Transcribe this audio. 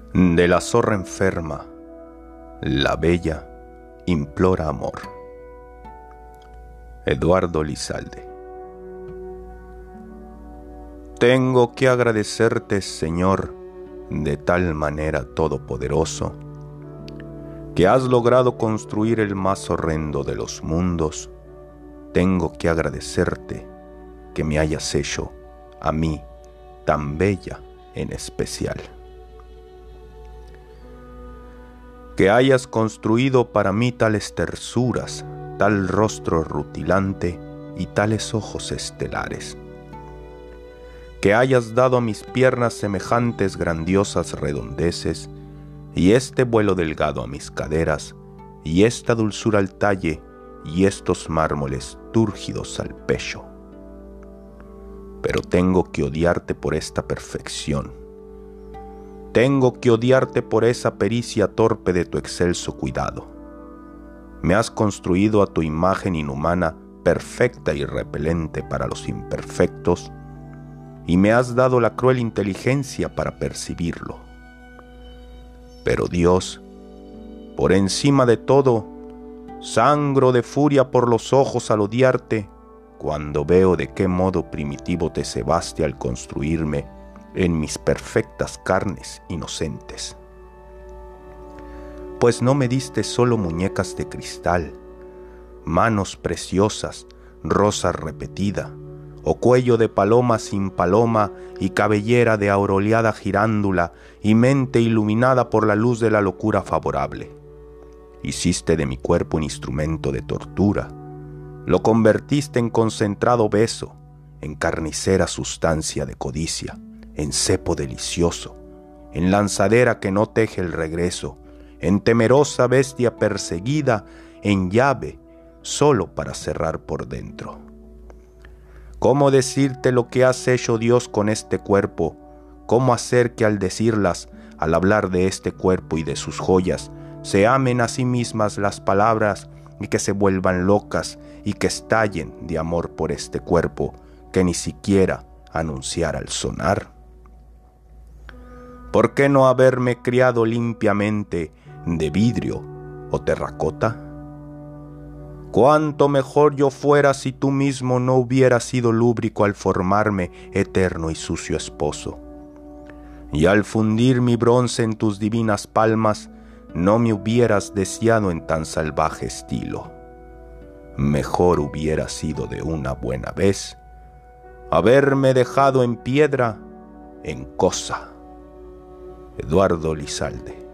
De la zorra enferma, la bella implora amor. Eduardo Lizalde. Tengo que agradecerte, Señor, de tal manera todopoderoso, que has logrado construir el más horrendo de los mundos. Tengo que agradecerte que me hayas hecho a mí tan bella en especial. Que hayas construido para mí tales tersuras, tal rostro rutilante y tales ojos estelares. Que hayas dado a mis piernas semejantes grandiosas redondeces, y este vuelo delgado a mis caderas, y esta dulzura al talle, y estos mármoles túrgidos al pecho. Pero tengo que odiarte por esta perfección. Tengo que odiarte por esa pericia torpe de tu excelso cuidado. Me has construido a tu imagen inhumana, perfecta y repelente para los imperfectos, y me has dado la cruel inteligencia para percibirlo. Pero Dios, por encima de todo, sangro de furia por los ojos al odiarte, cuando veo de qué modo primitivo te cebaste al construirme en mis perfectas carnes inocentes. Pues no me diste solo muñecas de cristal, manos preciosas, rosa repetida, o cuello de paloma sin paloma y cabellera de aureolada girándula y mente iluminada por la luz de la locura favorable. Hiciste de mi cuerpo un instrumento de tortura, lo convertiste en concentrado beso, en carnicera sustancia de codicia, en cepo delicioso, en lanzadera que no teje el regreso, en temerosa bestia perseguida, en llave solo para cerrar por dentro. ¿Cómo decirte lo que has hecho, Dios, con este cuerpo? ¿Cómo hacer que al decirlas, al hablar de este cuerpo y de sus joyas, se amen a sí mismas las palabras y que se vuelvan locas y que estallen de amor por este cuerpo que ni siquiera anunciara al sonar? ¿Por qué no haberme criado limpiamente de vidrio o terracota? Cuánto mejor yo fuera si tú mismo no hubieras sido lúbrico al formarme eterno y sucio esposo. Y al fundir mi bronce en tus divinas palmas, no me hubieras deseado en tan salvaje estilo. Mejor hubiera sido de una buena vez haberme dejado en piedra, en cosa. Eduardo Lizalde.